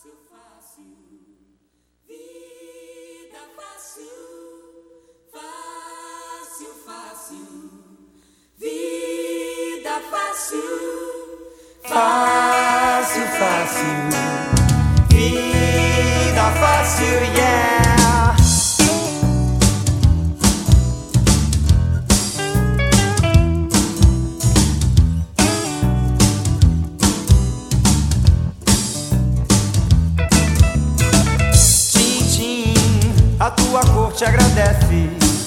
Fácil, fácil, vida fácil, fácil, fácil, vida fácil, fácil, fácil, vida fácil, yeah. A tua cor te agradece.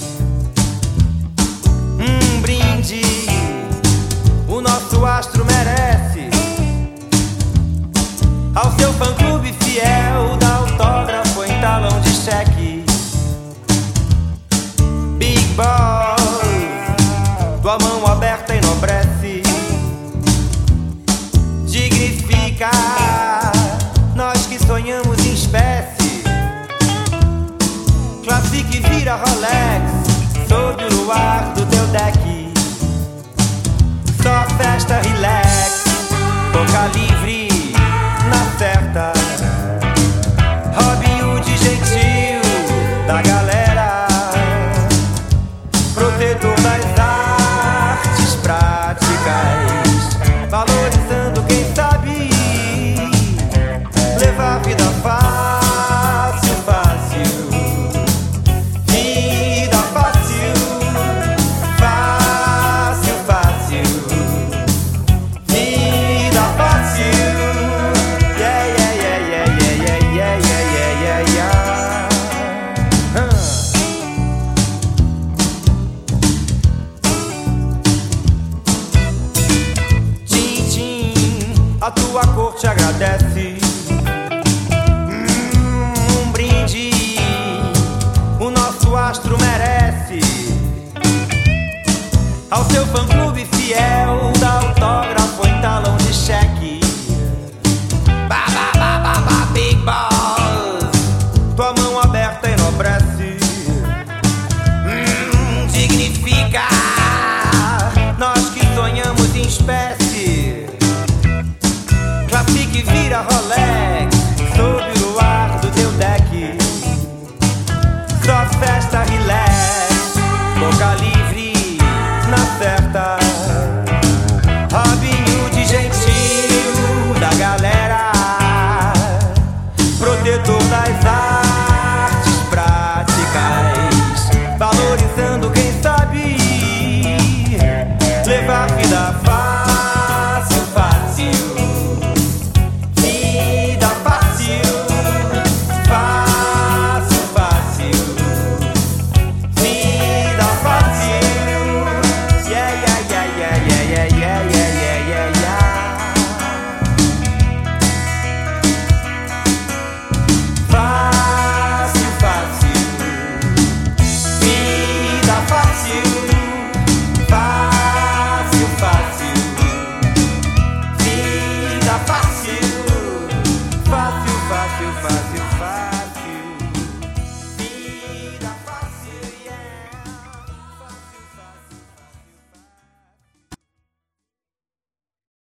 Um brinde, o nosso astro merece. Ao seu fã-clube fiel, dá autógrafo em talão de cheque. Big Boss, tua mão aberta enobrece. Dignifica nós que sonhamos em espécie. Classique vira Rolex sob o luar do teu deck. Só festa, relax, boca livre na certa. Robin Hood gentil da galera, protetor das artes práticas, valorizando quem sabe levar a vida fácil. A tua cor te agradece. Um brinde, o nosso astro merece. Ao seu fã-clube fiel, dá autógrafo em talão de cheque. Ba, ba, ba, ba, ba, Big Boss, tua mão aberta enobrece. Dignifica nós que sonhamos em espécie. Classique vira Rolex sob o luar do teu deck. Só festa, relax, boca livre na certa. Robin Hood gentil da galera, protetor das artes práticas, valorizando quem sabe levar a vida fácil, fácil. Fácil, fácil, fácil.